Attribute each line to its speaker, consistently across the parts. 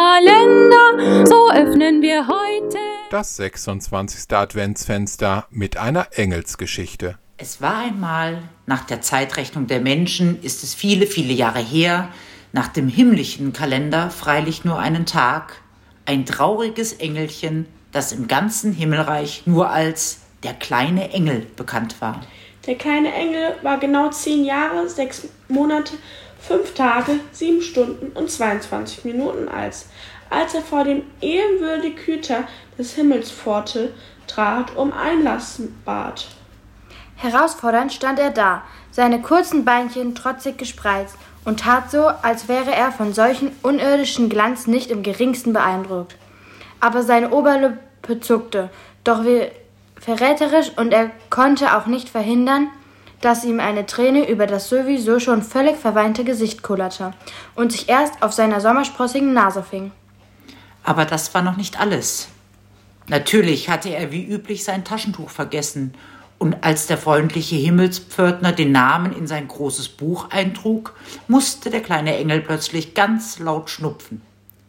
Speaker 1: Kalender, so öffnen wir heute
Speaker 2: Das 26. Adventsfenster mit einer Engelsgeschichte.
Speaker 3: Es war einmal, nach der Zeitrechnung der Menschen ist es viele, viele Jahre her, nach dem himmlischen Kalender freilich nur einen Tag, ein trauriges Engelchen, das im ganzen Himmelreich nur als der kleine Engel bekannt war.
Speaker 4: Der kleine Engel war genau 10 Jahre, 6 Monate, 5 Tage, 7 Stunden und 22 Minuten alt, als er vor dem ebenwürdigen Hüter des Himmelspforte trat, um Einlass bat.
Speaker 5: Herausfordernd stand er da, seine kurzen Beinchen trotzig gespreizt und tat so, als wäre er von solchen unirdischen Glanz nicht im geringsten beeindruckt. Aber seine Oberlippe zuckte, doch wie verräterisch, und er konnte auch nicht verhindern, dass ihm eine Träne über das sowieso schon völlig verweinte Gesicht kullerte und sich erst auf seiner sommersprossigen Nase fing.
Speaker 3: Aber das war noch nicht alles. Natürlich hatte er wie üblich sein Taschentuch vergessen, und als der freundliche Himmelspförtner den Namen in sein großes Buch eintrug, musste der kleine Engel plötzlich ganz laut schnupfen.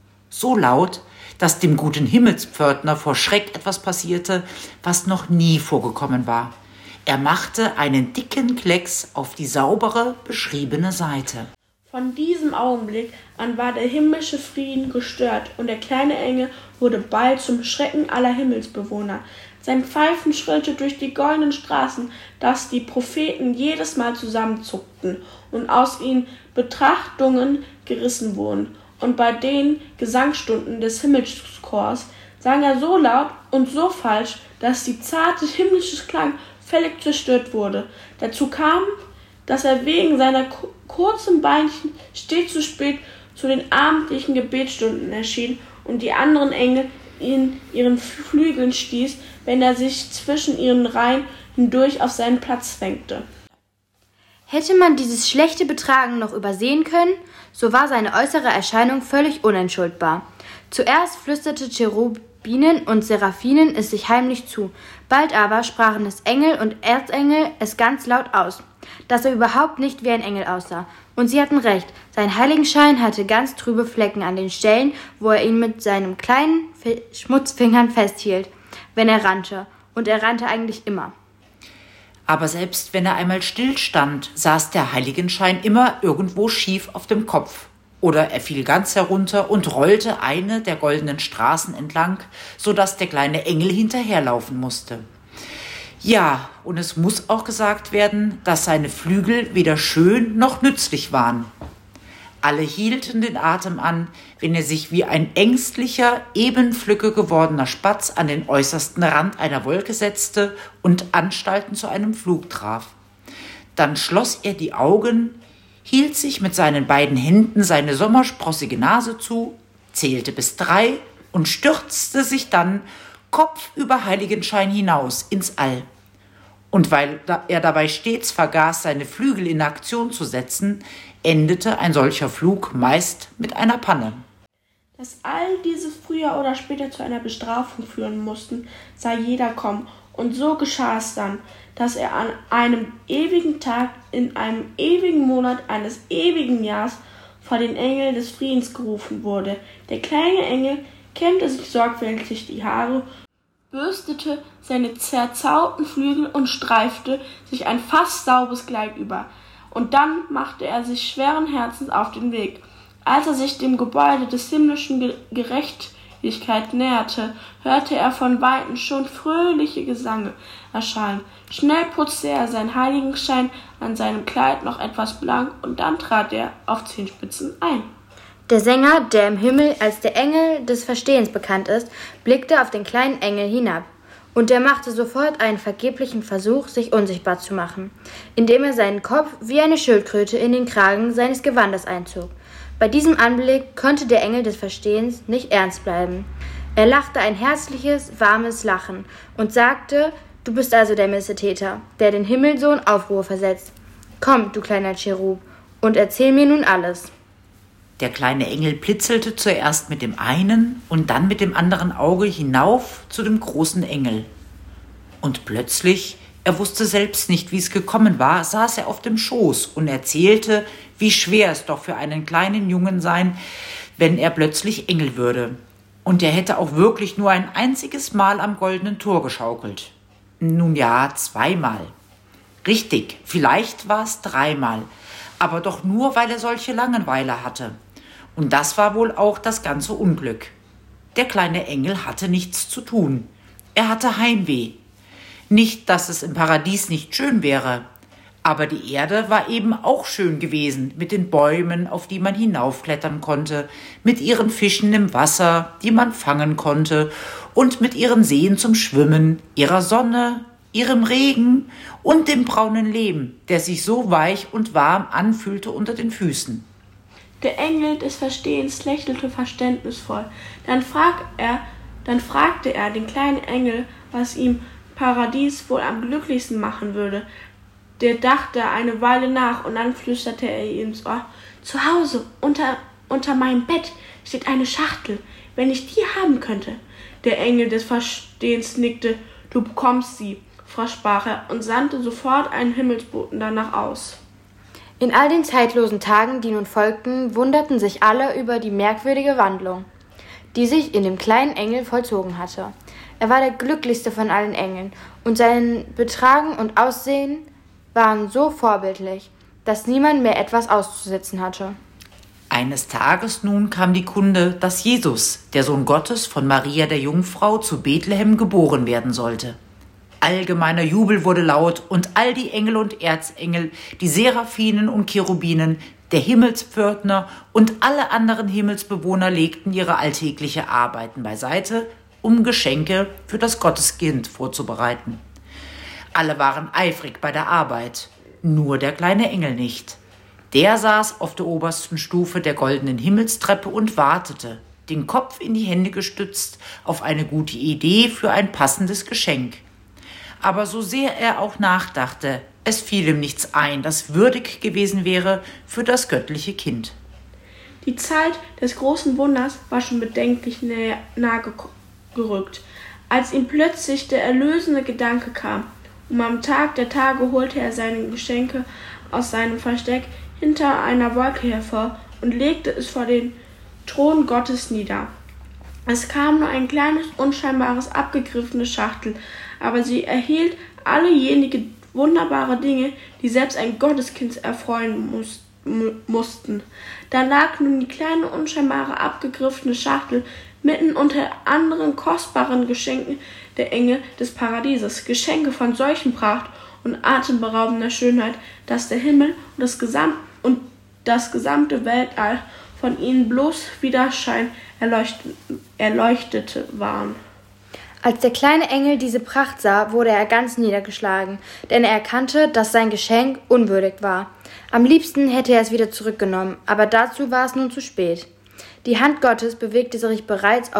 Speaker 3: So laut, dass dem guten Himmelspförtner vor Schreck etwas passierte, was noch nie vorgekommen war. Er machte einen dicken Klecks auf die saubere, beschriebene Seite.
Speaker 4: Von diesem Augenblick an war der himmlische Frieden gestört und der kleine Engel wurde bald zum Schrecken aller Himmelsbewohner. Sein Pfeifen schrillte durch die goldenen Straßen, dass die Propheten jedes Mal zusammenzuckten und aus ihnen Betrachtungen gerissen wurden. Und bei den Gesangsstunden des Himmelschors sang er so laut und so falsch, dass die zarte himmlische Klang völlig zerstört wurde. Dazu kam, dass er wegen seiner kurzen Beinchen stets zu spät zu den abendlichen Gebetsstunden erschien und die anderen Engel in ihren Flügeln stieß, wenn er sich zwischen ihren Reihen hindurch auf seinen Platz zwängte.
Speaker 5: Hätte man dieses schlechte Betragen noch übersehen können, so war seine äußere Erscheinung völlig unentschuldbar. Zuerst flüsterte Cherubinen und Seraphinen es sich heimlich zu, bald aber sprachen es Engel und Erzengel es ganz laut aus, dass er überhaupt nicht wie ein Engel aussah. Und sie hatten recht, sein Heiligenschein hatte ganz trübe Flecken an den Stellen, wo er ihn mit seinen kleinen Schmutzfingern festhielt, wenn er rannte. Und er rannte eigentlich immer.
Speaker 3: Aber selbst wenn er einmal stillstand, saß der Heiligenschein immer irgendwo schief auf dem Kopf. Oder er fiel ganz herunter und rollte eine der goldenen Straßen entlang, sodass der kleine Engel hinterherlaufen musste. Ja, und es muss auch gesagt werden, dass seine Flügel weder schön noch nützlich waren. Alle hielten den Atem an, wenn er sich wie ein ängstlicher, ebenflügge gewordener Spatz an den äußersten Rand einer Wolke setzte und Anstalten zu einem Flug traf. Dann schloss er die Augen, hielt sich mit seinen beiden Händen seine sommersprossige Nase zu, zählte bis 3 und stürzte sich dann Kopf über Heiligenschein hinaus ins All. Und weil er dabei stets vergaß, seine Flügel in Aktion zu setzen, endete ein solcher Flug meist mit einer Panne.
Speaker 4: Dass all diese früher oder später zu einer Bestrafung führen mussten, sah jeder kommen. Und so geschah es dann, dass er an einem ewigen Tag, in einem ewigen Monat eines ewigen Jahres vor den Engeln des Friedens gerufen wurde. Der kleine Engel kämmte sich sorgfältig die Haare, bürstete seine zerzauten Flügel und streifte sich ein fast sauberes Kleid über. Und dann machte er sich schweren Herzens auf den Weg. Als er sich dem Gebäude des himmlischen Gerechtigkeit näherte, hörte er von Weitem schon fröhliche Gesange erschallen. Schnell putzte er seinen Heiligenschein an seinem Kleid noch etwas blank und dann trat er auf Zehenspitzen ein.
Speaker 5: Der Sänger, der im Himmel als der Engel des Verstehens bekannt ist, blickte auf den kleinen Engel hinab. Und er machte sofort einen vergeblichen Versuch, sich unsichtbar zu machen, indem er seinen Kopf wie eine Schildkröte in den Kragen seines Gewandes einzog. Bei diesem Anblick konnte der Engel des Verstehens nicht ernst bleiben. Er lachte ein herzliches, warmes Lachen und sagte: »Du bist also der Missetäter, der den Himmel so in Aufruhr versetzt. Komm, du kleiner Cherub, und erzähl mir nun alles.«
Speaker 3: Der kleine Engel blitzelte zuerst mit dem einen und dann mit dem anderen Auge hinauf zu dem großen Engel. Und plötzlich, er wusste selbst nicht, wie es gekommen war, saß er auf dem Schoß und erzählte, wie schwer es doch für einen kleinen Jungen sein, wenn er plötzlich Engel würde. Und er hätte auch wirklich nur ein einziges Mal am goldenen Tor geschaukelt. Nun ja, 2-mal. Richtig, vielleicht war es 3-mal, aber doch nur, weil er solche Langeweile hatte. Und das war wohl auch das ganze Unglück. Der kleine Engel hatte nichts zu tun. Er hatte Heimweh. Nicht, dass es im Paradies nicht schön wäre, aber die Erde war eben auch schön gewesen, mit den Bäumen, auf die man hinaufklettern konnte, mit ihren Fischen im Wasser, die man fangen konnte, und mit ihren Seen zum Schwimmen, ihrer Sonne, ihrem Regen und dem braunen Lehm, der sich so weich und warm anfühlte unter den Füßen.
Speaker 4: Der Engel des Verstehens lächelte verständnisvoll. Dann fragte er den kleinen Engel, was ihm Paradies wohl am glücklichsten machen würde. Der dachte eine Weile nach und dann flüsterte er ihm ins Ohr: Zu Hause, unter meinem Bett, steht eine Schachtel, wenn ich die haben könnte. Der Engel des Verstehens nickte. Du bekommst sie, versprach er und sandte sofort einen Himmelsboten danach aus.
Speaker 5: In all den zeitlosen Tagen, die nun folgten, wunderten sich alle über die merkwürdige Wandlung, die sich in dem kleinen Engel vollzogen hatte. Er war der glücklichste von allen Engeln, und sein Betragen und Aussehen waren so vorbildlich, dass niemand mehr etwas auszusetzen hatte.
Speaker 3: Eines Tages nun kam die Kunde, dass Jesus, der Sohn Gottes von Maria der Jungfrau, zu Bethlehem geboren werden sollte. Allgemeiner Jubel wurde laut, und all die Engel und Erzengel, die Seraphinen und Cherubinen, der Himmelspförtner und alle anderen Himmelsbewohner legten ihre alltägliche Arbeiten beiseite, um Geschenke für das Gotteskind vorzubereiten. Alle waren eifrig bei der Arbeit, nur der kleine Engel nicht. Der saß auf der obersten Stufe der goldenen Himmelstreppe und wartete, den Kopf in die Hände gestützt, auf eine gute Idee für ein passendes Geschenk. Aber so sehr er auch nachdachte, es fiel ihm nichts ein, das würdig gewesen wäre für das göttliche Kind.
Speaker 4: Die Zeit des großen Wunders war schon bedenklich nahe gerückt, als ihm plötzlich der erlösende Gedanke kam. Am Tag der Tage holte er seine Geschenke aus seinem Versteck hinter einer Wolke hervor und legte es vor den Thron Gottes nieder. Es kam nur ein kleines, unscheinbares, abgegriffene Schachtel, aber sie erhielt alle jenige wunderbare Dinge, die selbst ein Gotteskind erfreuen mussten. Da lag nun die kleine, unscheinbare, abgegriffene Schachtel mitten unter anderen kostbaren Geschenken der Engel des Paradieses, Geschenke von solchen Pracht und atemberaubender Schönheit, dass der Himmel und das gesamte Weltall von ihnen bloß wie der Schein erleuchtete waren.
Speaker 5: Als der kleine Engel diese Pracht sah, wurde er ganz niedergeschlagen, denn er erkannte, dass sein Geschenk unwürdig war. Am liebsten hätte er es wieder zurückgenommen, aber dazu war es nun zu spät. Die Hand Gottes bewegte sich bereits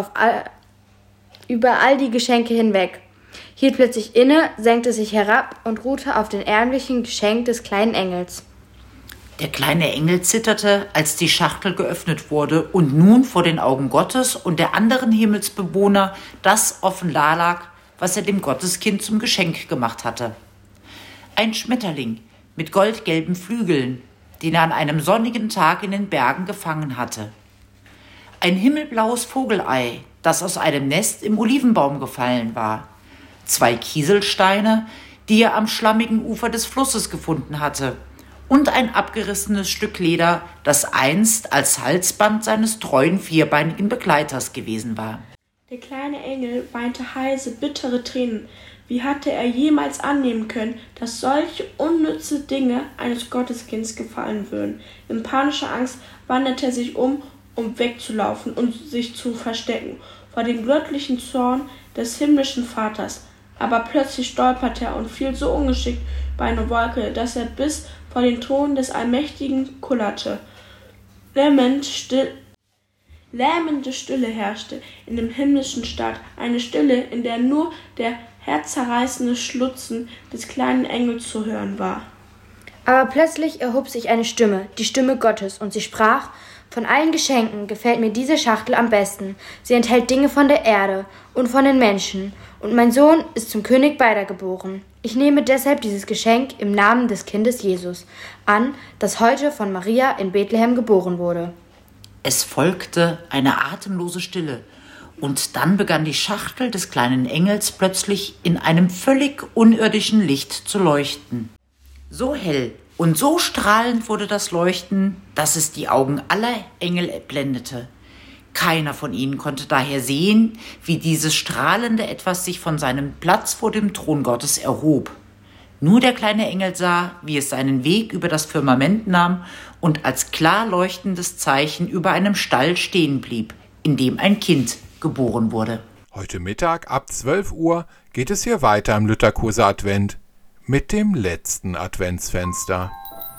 Speaker 5: über all die Geschenke hinweg, hielt plötzlich inne, senkte sich herab und ruhte auf dem ärmlichen Geschenk des kleinen Engels.
Speaker 3: Der kleine Engel zitterte, als die Schachtel geöffnet wurde und nun vor den Augen Gottes und der anderen Himmelsbewohner das offenbar lag, was er dem Gotteskind zum Geschenk gemacht hatte. Ein Schmetterling mit goldgelben Flügeln, den er an einem sonnigen Tag in den Bergen gefangen hatte. Ein himmelblaues Vogelei, das aus einem Nest im Olivenbaum gefallen war. 2 Kieselsteine, die er am schlammigen Ufer des Flusses gefunden hatte. Und ein abgerissenes Stück Leder, das einst als Halsband seines treuen vierbeinigen Begleiters gewesen war.
Speaker 4: Der kleine Engel weinte heiße, bittere Tränen. Wie hatte er jemals annehmen können, dass solche unnütze Dinge eines Gotteskinds gefallen würden? In panischer Angst wanderte er sich um wegzulaufen und sich zu verstecken vor dem göttlichen Zorn des himmlischen Vaters. Aber plötzlich stolperte er und fiel so ungeschickt bei einer Wolke, dass er bis vor den Thron des Allmächtigen kullerte. Lähmende Stille herrschte in dem himmlischen Staat, eine Stille, in der nur der herzzerreißende Schluchzen des kleinen Engels zu hören war.
Speaker 5: Aber plötzlich erhob sich eine Stimme, die Stimme Gottes, und sie sprach: Von allen Geschenken gefällt mir diese Schachtel am besten. Sie enthält Dinge von der Erde und von den Menschen, und mein Sohn ist zum König beider geboren. Ich nehme deshalb dieses Geschenk im Namen des Kindes Jesus an, das heute von Maria in Bethlehem geboren wurde.
Speaker 3: Es folgte eine atemlose Stille. Und dann begann die Schachtel des kleinen Engels plötzlich in einem völlig unirdischen Licht zu leuchten. So hell und so strahlend wurde das Leuchten, dass es die Augen aller Engel blendete. Keiner von ihnen konnte daher sehen, wie dieses strahlende Etwas sich von seinem Platz vor dem Thron Gottes erhob. Nur der kleine Engel sah, wie es seinen Weg über das Firmament nahm und als klar leuchtendes Zeichen über einem Stall stehen blieb, in dem ein Kind geboren wurde.
Speaker 2: Heute Mittag ab 12 Uhr geht es hier weiter im Lutherkurse Advent mit dem letzten Adventsfenster.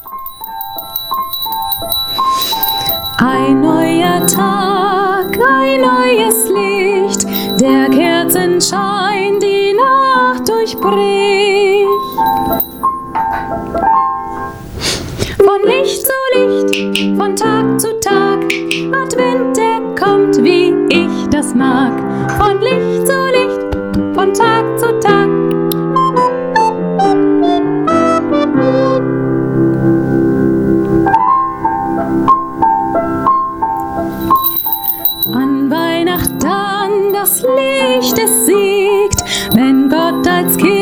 Speaker 1: Ein neuer Tag, ein neues Licht, der Kerzenschein die Nacht durchbricht. Von Licht zu Licht, von Tag zu Tag, Advent, der kommt, wie ich das mag. Von Licht zu Licht, von Tag zu Tag. An Weihnachten das Licht, es siegt, wenn Gott als Kind